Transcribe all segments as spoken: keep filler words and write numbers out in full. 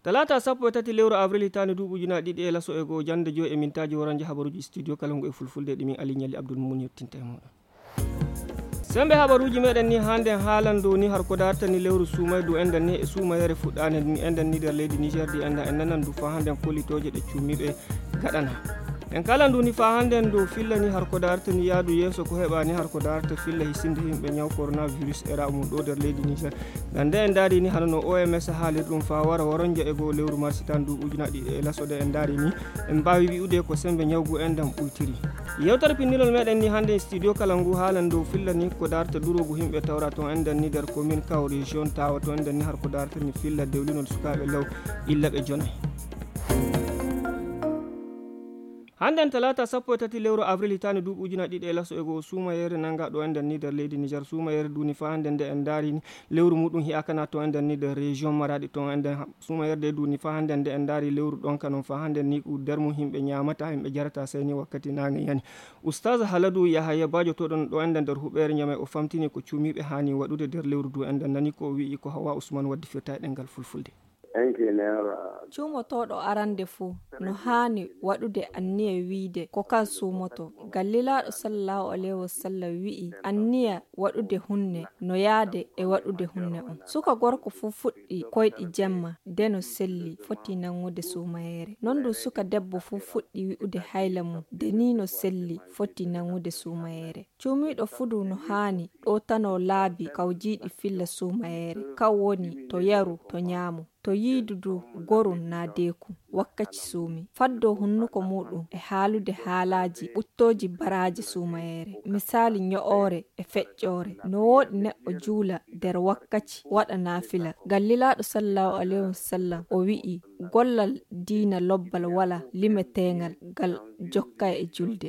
talata sappo e tati lewru avril hitande duuɓuji na ɗiɗi e laso e goo jande joyi e mintaji woran habaruji studio kala ngo e fulfulde ɗumin Ali Ñalli Abdoul Mumuni yettinta e moɗon. sembe habaruji meɗen ni hande haalandu ni har ko dartani lewru sumaydu enden ni e sumayere fuɗɗane ni enden ni nder leydi Niger di enda en nanan du fa handen kolitoje ɗe cummiɓe gaɗana en kala ndu ni fa hande ndu filla ni har ko dartani yaadu yeeso ko heɓani har ko darta filla hisinde yimɓe ñaw coronavirus era mum ɗo nder leydi Niger gande en daari ni hano no O M S haalir ɗum fa wara waronja e goo lewru mars tan duuɓuji na ɗiɗi e lasode en daari ni en mbawi wi'ude ko sembe ñawgu endam ɓuytiri yewtere pinnilol meɗen ni hande studio kala ngu haalan dow filla ni ko darta durogu himɓe tawra toon enden ni nder commune kaw région tawa to enden ni har ko darta ni filla dewlinol sukaɓe law illaɓe jonayi handen talata sappo e tati lewru avril hitande duuɓuji na ɗiɗi e laso e goo sumayere nangaɗo enden ni nder leydi Niger sumayere duni fa hande nde en daari ni lewru muɗum hiyakana to enden ni nder région Maradi to enden sumayere de duni fa hande nde en daari lewru ɗon kanon fa hande ni nder mum himɓe ñamata himɓe jarata seni wakkati nange yani oustaz Haladou Yahaya Badio to ɗon ɗo enden nder huɓere ñame o famtini ko cumiɓe hani waɗude nder lewru du enden nani ko wi'i ko Hawa Ousmane waddi firta e ɗengal fulfulde. cumotoɗo arande fuu no hani waɗude anniya wiide ko kan sumoto gallilaɗo sallallahu alaihi wasallam wi'i anniya waɗude hunne no yaade e waɗude hunne on suka gorko fuu fuɗɗi koyɗi jemma deno selli foti nangude sumayere non du suka debbo fuu fuɗɗi wi'ude hayla mum deni no selli foti nangude sumayere cumiɗo fudu no hani ɗo tano laabi kawjiɗi filla sumayere kaw woni to yaru to ñaamu to yiidudu goru na deku wakkati suumi faddo hunnuko muɗum e haalude haalaji ɓuttoji baraji sumayere misali nyo'ore e feƴƴore no woɗi neɗɗo juula nder wakkati waɗa naafila gallilaɗo sallallahu alaihi wasallam o wi'i gollal diina lobbal wala limetengal gal jokka e julde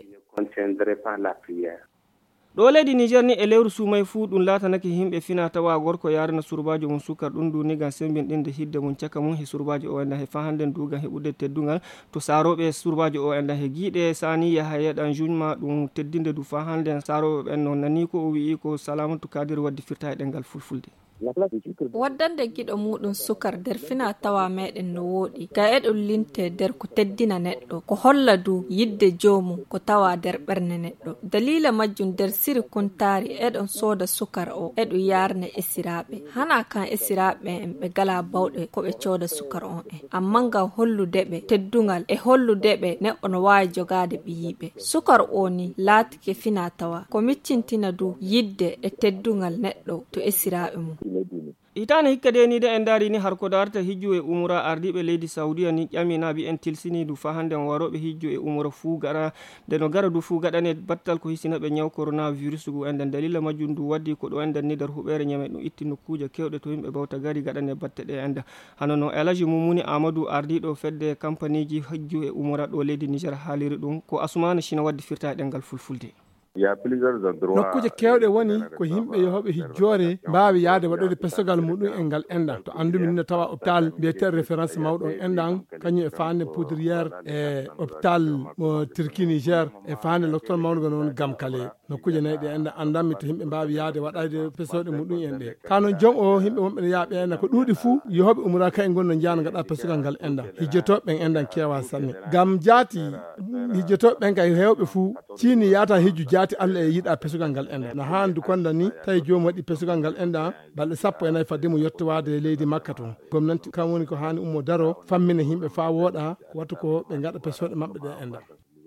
ɗo leydi Niger ni e lewru sumay fuu ɗum latanake himɓe fina tawa gorko yarana surbajo mum sukar ɗum du ni gam sembinɗinde hidde mum caka mum he surbajo o enda he fa handen du gam heɓude teddungal to saroɓe surbajo o enda he giiɗe sani yaha yeɗan junma ɗum teddinde du fa handen saroɓe ɓen no nani ko o wi'i ko Salamatu Kadir waddi firta e ɗengal fulfulde. waddande giɗo muɗum sukar nder fina tawa meɗen no woɗi ga eɗon linte nder ko teddina neɗɗo ko holla du yidde jomum ko tawa nder ɓerne neɗɗo dalila majjum nder siri kuntari eɗon soda sukar o eɗon yarna esiraɓe hana kan esiraɓe en ɓe gala bawɗe ko ɓe coda sukar on en amma ngam holludeɓe teddungal e holludeɓe neɗɗo no wawi jogade ɓiyiɓe sukar o ni laatike fina tawa ko miccintina du yidde e teddungal neɗɗo to esiraɓe mum. hitane hikka de ni de en daari ni har ko darta hijju e umra ardiɓe leydi Saudiya ni ƴaminaɓe en tilsini du fa hande waroɓe hijju e umra fuu gaɗa nde no gara du fuu gaɗane battal ko hisinaɓe ñaw coronavirus gu enden dalila majjum du waddi ko ɗo enden ni nder huɓere ñame ɗum itti nokkuje kewɗe to yimɓe bawta gari gaɗane batte ɗe enda hano no Elaji Mumuni Amadou ardiɗo fedde campagne ji hijju e umra ɗo leydi Niger haaliri ɗum ko Asmana China waddi firta e ɗengal fulfulde. nokkuje kewɗe woni ko yimɓe yahoɓe hijjore mbawi yaade waɗode pesogal muɗum e ngal enɗan to andumi ni tawa hôpital mbiyete référence mawɗo enɗan kañum e fande poudrière e hôpital mo Turquie Niger e fande docteur mawɗo noon Gamkale nokkuje nayyi ɗe enɗan andanmi to yimɓe mbawi yaade waɗade pesoɗe muɗum en ɗe kanon joom o yimɓe wonɓe ne yaaɓe enɗan ko ɗuuɗi fuu yahoɓe umra ka e gonno jana gaɗa pesogal ngal enɗan hijjotoɓe ɓen enɗan kewa sanne gam jaati hijjotoɓe ɓen kay hewɓe fuu cini yata hijju jaati Allah e yiɗa pesugal ngal enɗan no handu konda ni tawi jomum waɗi pesugal ngal enɗan balɗe sappo e nayyi faddimo yettowade leydi Makka to gomnati kam woni ko hani ummo daro fammina yimɓe fa wooɗa wattu ko ɓe gaɗa pesoɗe mabɓe ɗe enɗan.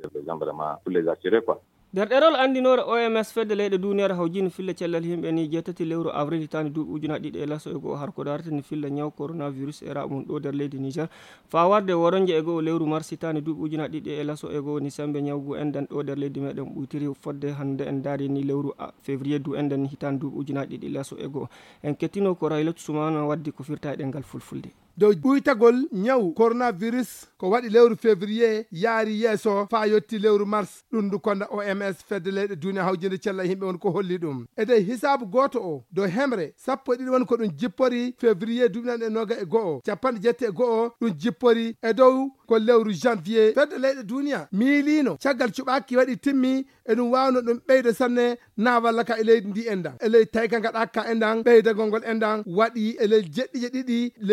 nder ɗerol andinore O M S fedde leyɗe duniyare hawjini filla cellal himɓe ni jettati lewru avril hitande duuɓi ujuna ɗiɗi e laso e goo har ko dartani filla ñaw coronavirus era mum ɗo nder leydi Niger fa warde woronje e goo lewru mars hitande duuɓi ujuna ɗiɗi e laso e goo ni sembe ñawgu enden ɗo nder leydi meɗen ɓuytiri fodde hande en daari ni lewru février du enden hitande duuɓi ujuna ɗiɗi e laso e goo en kettino ko Raylatu Soumana waddi ko firta e ɗengal fulfulde. dow ɓuytagol ñaw coronavirus ko waɗi lewru février yaari yeeso fa yetti lewru mars ɗum ndu konda O M S fedde leyɗe duniya hawjinde cella yimɓe won ko holli ɗum e dey hisabu goto o dow hemre sappo e ɗiɗi woni ko ɗum jippori février duɓiɗan e noga e go'o capanɗe jetti e go'o ɗum jippori e dow ko lewru janvier fedde leyɗe duniya miilino caggal cuɓaki waɗi timmi e ɗum wawno ɗum ɓeydo sanne na walla ka e leydi ndi endan e leydi tawi ka gaɗaka endan ɓeydagol ngol endan waɗi e leydi jeɗɗi je ɗiɗi le lewru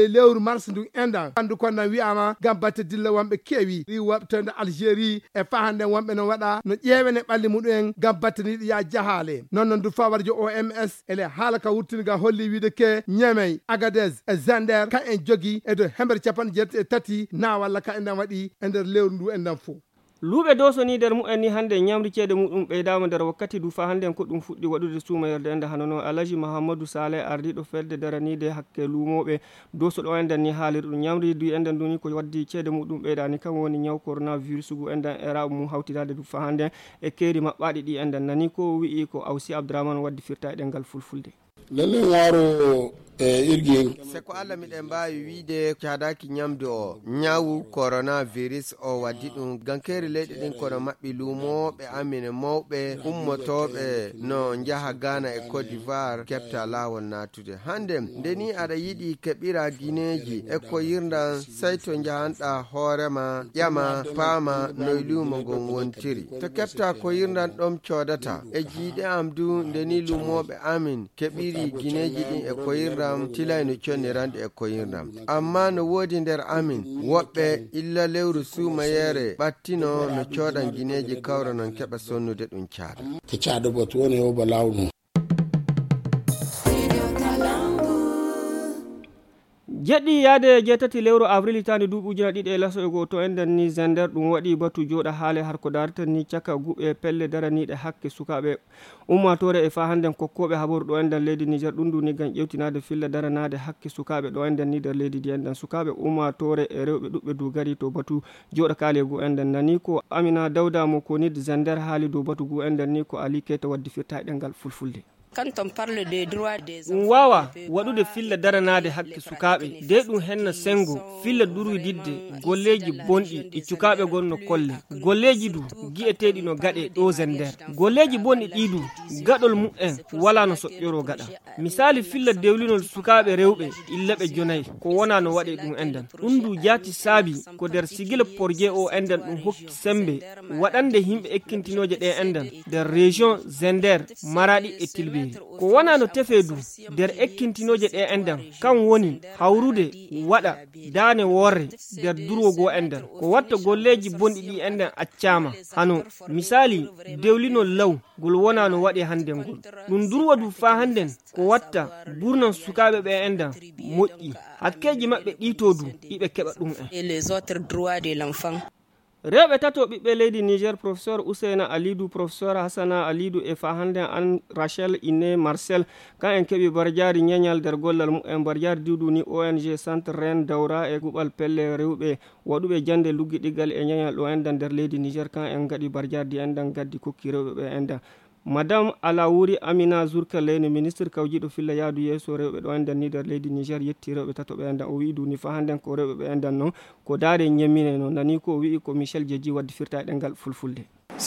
mars ndu endan andu ko na wi'ama gam batte dilla wambe kewi ri wabtande Algérie e fahande wambe no wada no ƴewene balli muduen gam batte ni ya jahale non non du fawarjo O M S ele halaka wurtiniga holli wiide ke Niamey Agadez e Zander ka en jogi e do hember capan jet e tati na walla ka en wadi e nder lewru ndu endan fu luɓe dosoni nder mu'en ni hande ñamri ceede muɗum ɓeydama nder wakkati du fa hande ko ɗum fuɗɗi waɗude sumayerde ende hanono Alaji Mahamadou Saleh ardiɗo fedde daranide hakke lumoɓe dosoɗo enden ni haaliri ɗum ñamri du enden duni ko waddi ceede muɗum ɓeydani kam woni ñaw coronavirus gu enden e raɓe mum hawtidade du fa hande e keeri maɓɓaɗi ɗi enden nani ko wi'i ko Awsi Abdourahmane waddi firta e ɗengal fulfulde lalle waro e irgin se ko Allah miɗen mbawi wiide cadaki ñamdu o ñawu coronavirus o waddi ɗum gankeri leyɗe ɗin kono maɓɓi lumoɓe amine mawɓe ummotoɓe no jaaha Ghana e Côte d'Ivoire kepta lawol natude hande ndeni aɗa yiɗi keɓira guineji e ko yirdan sey to jahanɗa hoorema ƴama paama noye lumo ngon wontiri to kepta ko yirdan ɗom codata e jiiɗe am du ndeni lumoɓe amin keɓiri guineji ɗin e ko yirdan tilay no connirande e koyirɗam amma no woodi nder amin woɓɓe illa lewru suumayere ɓattino no coodan guineji kawra non keɓa sonnude ɗum caada ko caada bot woni o ba lawnu jeɗɗi yaade jeetati lewru avril hitande duuɓi ujuna ɗiɗi e laso e goo to enden ni Zander ɗum waɗi batu jooɗa haale har ko daratan ni caka guɓe pelle daraniɗe hakke sukaɓe ummatore e fa handen kokkoɓe habaru ɗo enden leydi Niger ɗum du ni gam ƴewtinade filla daranade hakke sukaɓe ɗo enden ni nder leydi ndi enden sukaɓe ummatore e rewɓe ɗuɓɓe du gari to batu jooɗa kaale gu enden nani ko Amina Dawda mo konid Zander haali dow batu gu enden ni ko Ali Keita waddi firta e ɗengal fulfulde quand on parle des droits des enfants wawa waɗude filla daranade hakke sukaɓe de ɗum henna sengo filla ɗurudidde golleji bonɗi ɗi cukaɓe gonno kolle golleji du gui'eteɗi no gaɗe ɗo Zander golleji bonɗi ɗi du gaɗol mu'en wala no soƴƴoro gaɗa misali filla dewlinol sukaɓe rewɓe illa ɓe jonayi ko wona no waɗe ɗum enden ɗum du jati saabi ko nder sigila porje o enden ɗum hokki sembe waɗande himɓe ekkintinoje ɗe enden nder région Zander Maradi e Tilberi ko wona no tefe du nder ekkintinoje ɗe enden kan woni hawrude waɗa dane worre nder durwogo enden ko watta golleji bonɗi ɗi enden accama hano misali dewlinol law gol wona no waɗe hande ngol ɗum durwa du fa handen ko watta burnan sukaɓe ɓe enden moƴƴi hakkeji maɓɓe ɗito du iɓe keɓa ɗum en rewɓe tato ɓiɓɓe leydi Niger professeur Ousseina Alidou professeur Hassana Alidou e fa hande an Rachel Iné Marcel kan en keɓi bardiari ñeñal nder gollal mumen bardiari diwdu ni O N G centre Reine Dawra e guɓal pelle rewɓe waɗuɓe jande luggi ɗiggal e ñeñal ɗo endan nder leydi Niger kan en gaɗi bardiari di endan gaddi kokki rewɓe ɓe endan madame Alaouri Amina Zourkalene ministre kawjiɗo filla yaadu yeeso rewɓe ɗo endan ni nder leydi Niger yetti rewɓe tato ɓe endan o wi du ni fa handen ko rewɓe ɓe endan noon ko daade ñemmine no nani ko wi ko Michel Djedji waddi firta e ɗengal fulfulde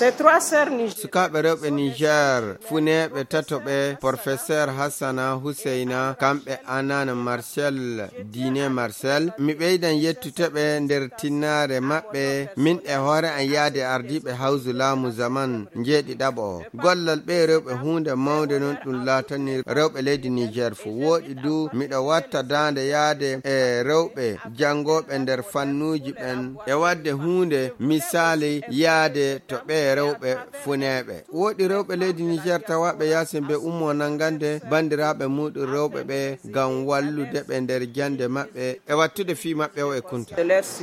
sukaɓe rewɓe Niger funeɓe tatoɓe professeur Hassana Husseina kamɓe Anane Marcel Diné Marcel mi ɓeydan yettuteɓe nder tinnare maɓɓe min e hoore an yaade ardiɓe hawsu laamu zaman jeeɗi ɗaɓo o gollal ɓe rewɓe hunde mawde noon ɗum laatani rewɓe leydi Niger fo woɗi du miɗo watta dande yaade e rewɓe jangoɓe nder fannuji ɓen e wadde hunde misali yaade to ɓe rewɓe funeɓe woɗi rewɓe leydi Niger tawaɓe yasin ɓe ummo nangande bandiraɓe muɗum rewɓe ɓe gam wallude ɓe nder jande maɓɓe e wattude fi maɓɓe o e kunta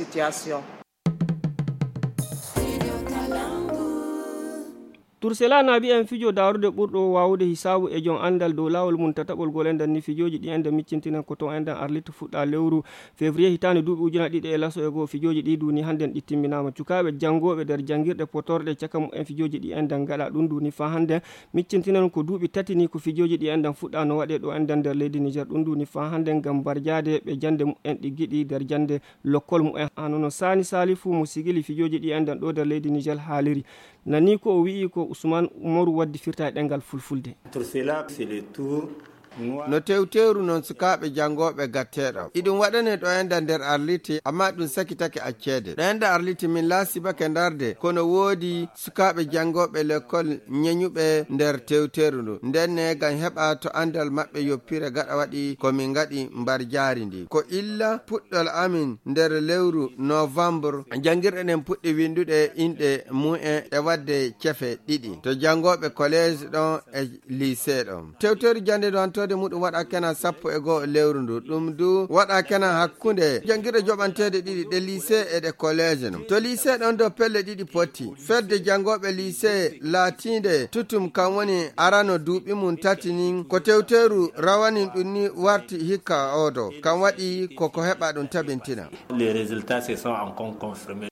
Tursela nabi en fijo darude ɓurɗo wawude hisabu e jon andal dow lawol mum tataɓol gol enden ni fijoji ɗi enden miccintinen ko ton enden arlita fuɗɗa lewru février hitande duuɓi ujuna ɗiɗi e laso e goo fijoji ɗi duni hannden ɗi timminama cukaɓe janggoɓe nder jangguirɗe potorɗe caka mum en fijoji ɗi enden gaɗa ɗum duni fa hande miccintinen ko duuɓi tati ni ko fijoji ɗi enden fuɗɗa no waɗe ɗo enden nder leydi Niger ɗum duni fa hande gam barjade ɓe jande mumen ɗi giɗi nder jande lokkol mumen hanono Sani Salifou mo sigili fijoji ɗi enden ɗo nder leydi Niger haaliri nani ko o wi'i ko Ousmane Umaru waddi firta e ɗengal fulfulde. Tursela c'est le tour no tewteru non sukaɓe jangoɓe gatteɗo iɗum waɗane ɗo enda nder arliti amma ɗum sakitake accede ɗo enda arliti min laasibake darde kono woodi sukaɓe jangoɓe l'école ñeñuɓe nder tewteru ndu ndenne gam heɓa to andal maɓɓe yoppire gaɗa waɗi komin gaɗi mbar jaari ndi ko illa puɗɗol amin nder lewru novembre jangirɗe ɗen puɗɗi winduɗe inɗe mu'e e wadde cefe ɗiɗi to jangoɓe collège ɗon e lycée ɗon tewteru jande ɗo antode muɗum waɗa kena sappo e goho lewru ndu ɗum du waɗa kena hakkunde jangirɗe joɓantede ɗiɗi ɗe lycée e ɗe collège ɗum to lycée ɗon do pelle ɗiɗi potti fedde jangoɓe lycée latinde tutum kam woni arano duuɓi mum tati nin ko tewteru rawanin ɗum ni warti hikka odo kam waɗi koko heɓa ɗum tabintina. Les résultats se sont encore confirmés.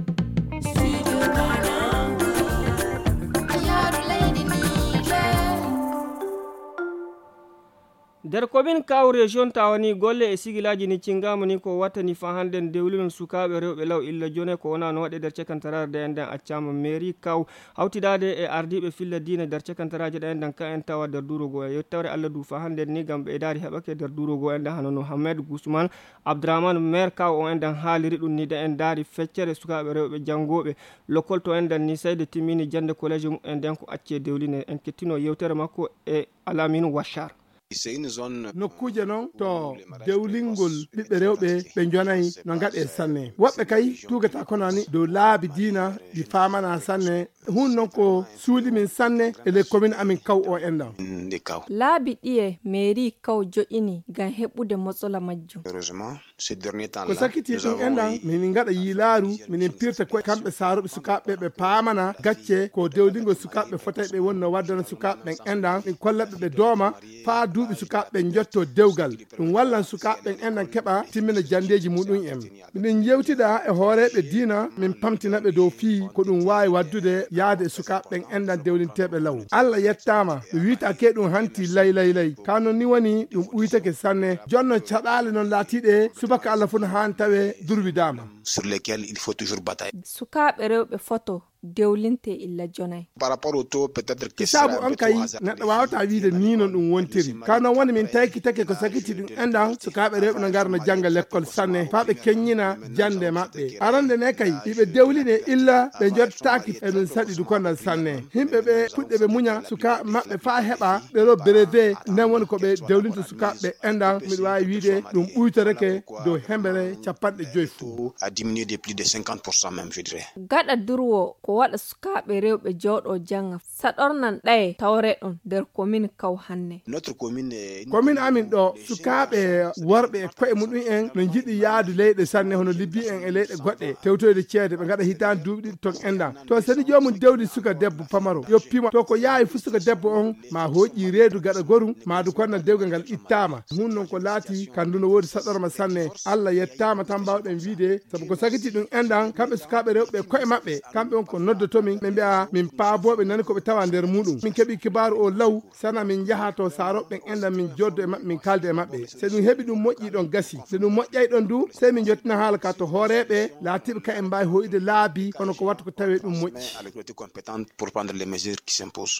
nder commune kaw région tawani golle e sigilaji ni cingama ni ko wattani fa handen dewlinon sukaɓe rewɓe law illa jone ko wona no waɗe nder cekantarade de enden accama mairie kaw hawtidade e ardiɓe filla dina nder cekantaraji ɗe enden ka en tawa nder durogo e yettawre allah du fa handen ni gam ɓe dari heɓake nder durogo enden hanono hammed gousmane abdourahmane maire kaw o enden haaliri ɗum ni de en dari feccere sukaɓe rewɓe jangoɓe lokol to enden ni sayde timmini jande collége mum enden ko acce dewline en kettino yewtere makko e alamine wachar. nokkuje noon to dewlingol ɓiɓɓe rewɓe ɓe jonayi no gaɗe sanne woɓɓe kay tugata konani dow laabi diina ɗi famana sanne hun noon ko suuli min sanne e le commune amin kaw o enɗan laabi ɗiye mairie kaw joƴini gam heɓude mosola majjum ko sakiti ɗum enɗan min gaɗa yiilaaru minin pirta koye kamɓe saaruɓe sukaɓe ɓe paamana gacce ko dewlingol sukaɓe fotay ɓe wonno waddana sukaɓe ɓen enɗan ɗin kollaɓe ɓe dooma faa duuɓi sukaɓe jotto dewgal ɗum wallan sukaɓe enɗan keɓa timmina jandeji muɗum en miɗen jewtiɗa e hooreɓe diina min pamtinaɓe dow fii ko ɗum wawi waddude yaade e sukaɓe enɗan dewlinteɓe law allah yettama ɓe witake ɗum hanti lay lay lay kano ni woni ɗum ɓuytake sanne jonno caɗale noon laatiɗe subaka allah fo no han tawe durwidama sur lesquels il faut toujours batailler sukaɓe rewɓe photo dewlinte illa jonay par rapport au taux peut-être que sabu on kay neɗɗo wawata wiide ni non ɗum wontiri kano woni min tawki take ko sakiti ɗum enɗan sukaɓe rewɓe no garno jangga l'école sanne fa ɓe keññina jande maɓɓe arande ne kay ɓiɓe dewline illa ɓe jottaki e ɗum saɗi du kondal sanne himɓe ɓe puɗɗe ɓe muña sukaɓe maɓɓe fa heɓa ɓeɗo brevet nden woni koɓe dewlinta sukaɓe enɗan miɗo wawi wiide ɗum ɓuytoreke dow hembere capanɗe joyyi fo a diminué de plus de cinquante pour cent même je dirais gaɗa durwo ko waɗa sukaɓe rewɓe jawɗo janga saɗornan ɗaye tawre ɗon nder commune kaw hanne notre commune commune amin ɗo sukaɓe worɓe e koye muɗum en no jiɗi yaadu leyɗe sanne hono libbi en e leyɗe goɗɗe tewtoyde ceede ɓe gaɗa hitande duuɓi ɗiɗi ton enɗan to seni jomum dewdi suka debbo pamaro yoppima to ko yaawi fu suka debbo on ma hooƴi reedu gaɗa gorum madu konna dewgal ngal ittama hun noon ko laati kandu no woodi saɗorma sanne allah yettama tan mbawɗen wiide saabu ko sakiti ɗum enɗan kamɓe sukaɓe rewɓe koye maɓɓe kamɓe on ko noddotomin ɓe mbiya min paaboɓe nani koɓe tawa nder muɗum min keeɓi kibaru o law sana min jaaha to saaroɓe enɗan min joddo e maɓɓe min kalde e maɓɓe so ɗum heeɓi ɗum moƴƴi ɗon gasi so ɗum moƴƴay ɗon du sey min jottina haala ka to hooreɓe laatiɓe ka en mbawi hoyde laabi kono ko watta ko tawe ɗum moƴƴi avec l'autorité compétente pour prendre les mesures qui s'imposent.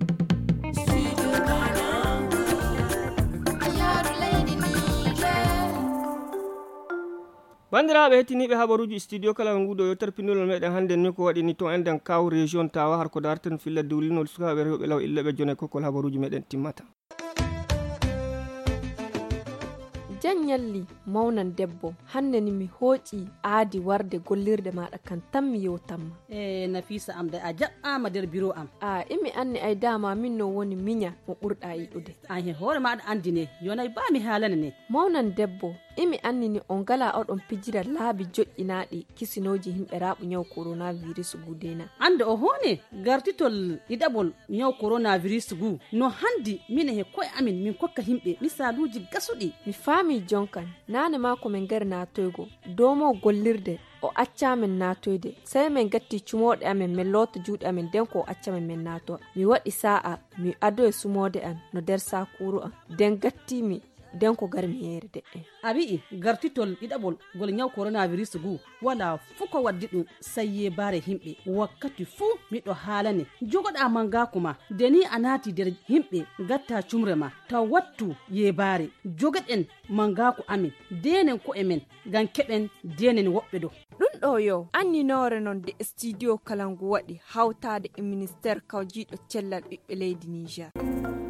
bandiraɓe hettiniɓe habaruji studio kala nguɗo yo tarpinolol meɗen hande ni ko waɗini to enden kaw région tawa har ko darten filla dewlinol sukaɓe rewɓe law illa ɓe jone kokol habaruji meɗen timmata jan yalli mawnan debbo hande ni mi hooƴi aadi warde gollirde maɗa kan tan mi yewtanma e nafisa am da a jaɓɓama nder bureau am a imi anni ay dama min no woni miña mo ɓurɗa yiɗude an hen hoore maɗa andine yonay ba mi haalana ne mawnan debbo imi annini on gala oɗon pijira laabi joƴƴinaɗi kisinoji himɓe raaɓo ñaw coronavirus gudena ande o hone gartitol ɗiɗaɓol ñaw coronavirus gu no handi min he koye amin min kokka himɓe misaluji gasuɗi mi faami jonkan nane ma ko min gari natoygo domo gollirde o accamen natoyde sai min gatti cumoɗe amen min loota juuɗe amen nden ko o accamen min nato mi waɗi sa'a mi ado e sumode an no nder sakuru an nden gattimi den ko garmi yere de abi gartitol idabol gol nyaw coronavirus gu wala fuko waddi dum sayye bare himbe wakkati fu mido halane jogoda manga kuma deni anati der himbe gatta cumrema ta wattu ye bare jogaden manga ku amin denen ko emen gan keben denen wobbe do dun do yo anni nore non de studio kalangu wadi hawtade e ministère kawjido cellal bibbe leydi Niger.